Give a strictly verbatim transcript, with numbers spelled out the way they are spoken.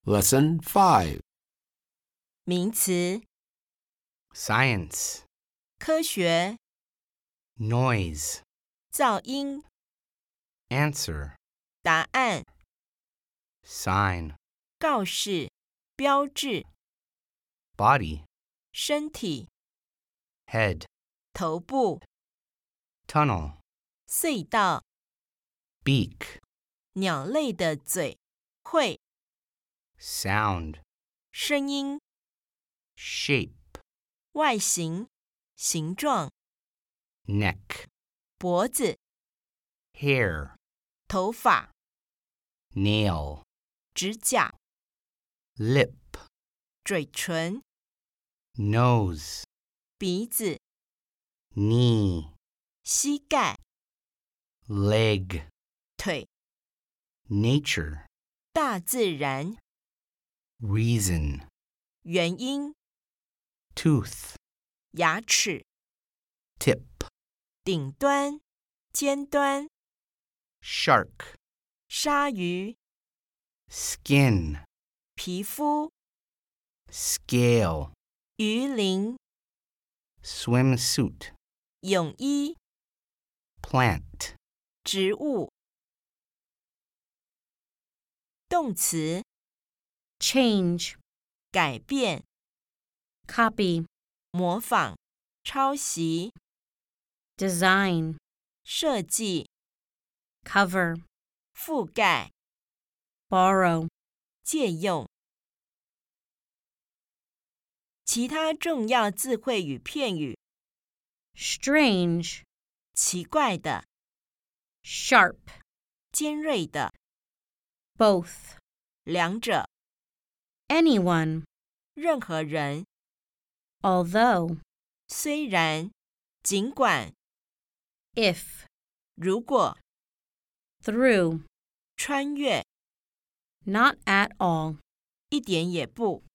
Lesson five. 名词 Science. 科学 Noise. 噪音 Answer. 答案 Sign. 告示标志 Body. 身体 Head. 头部 Tunnel. 隧道 Beak. 鸟类的嘴喙 Sound. 声音 Shape. 外形形状 Neck. 脖子 Hair. 头发 Nail. 指甲 Lip. 嘴唇 Nose. 鼻子 Knee. 膝盖 Leg. 腿 Nature. 大自然 Reason. 原因 Tooth. 牙齿 Tip. 顶端尖端 Shark. 鲨鱼 Skin. 皮肤 Scale. 鱼鳞 Swimsuit. 泳衣 Plant. 植物动词 change, 改变 copy, 模仿抄袭 design, 设计 cover, 覆盖 borrow, 借用其他重要字汇与片语 strange, 奇怪的 sharp, 尖锐的 both, 两者 anyone, 任何人 although, 虽然尽管 if, 如果 through, 穿越 not at all. 一点也不